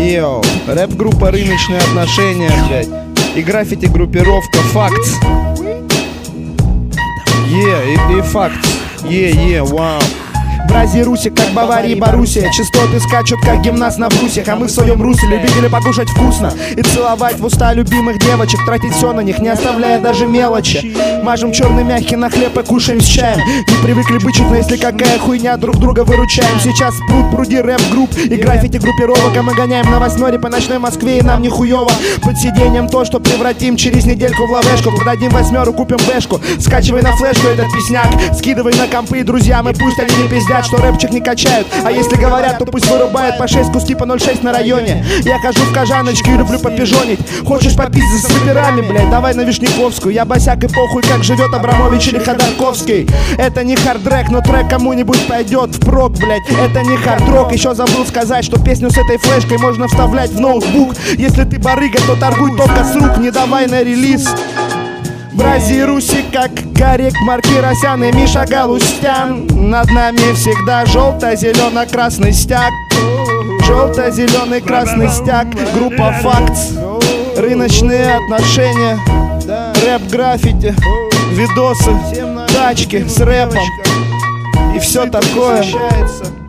Йоу, рэп-группа «Рыночные отношения», блядь. И граффити-группировка «Фактс». И «Фактс». Вау. Бразируйся, как Бавария и Боруссия. Частоты скачут, как гимнаст на брусьях. А мы в своем русле любители покушать вкусно и целовать в уста любимых девочек, тратить все на них, не оставляя даже мелочи. Мажем черный мягкий на хлеб и кушаем с чаем. Не привыкли бычить, но если какая хуйня, друг друга выручаем. Сейчас пруд-пруди рэп-групп и граффити-группировок, а мы гоняем на восьмере по ночной Москве, и нам не хуёво. Под сиденьем то, что превратим через недельку в лавешку. Продадим восьмеру, купим бэшку. Скачивай на флешку этот песняк, скидывай на компы друзьям, и пусть они не пиздят, что рэпчик не качают. А если говорят, то пусть вырубают по 6 куски по 0,6 на районе. Я хожу в Кожаночке и люблю попижонить. Хочешь попиздить с саперами, блядь, давай на Вишняковскую. Я босяк и похуй, как живет Абрамович или Ходорковский. Это не хард-рэк, но трек кому-нибудь пойдет впрок, блядь. Это не хард-рок. Еще забыл сказать, что песню с этой флешкой можно вставлять в ноутбук. Если ты барыга, то торгуй только с рук, не давай на релиз. Бразируйся, как Гарик Маркиросян и Миша Галустян. Над нами всегда желто-зелено-красный стяг. Желто-зеленый красный стяг. Группа «Фактс». Рыночные отношения. Рэп-граффити. Видосы. Тачки с рэпом. И все такое.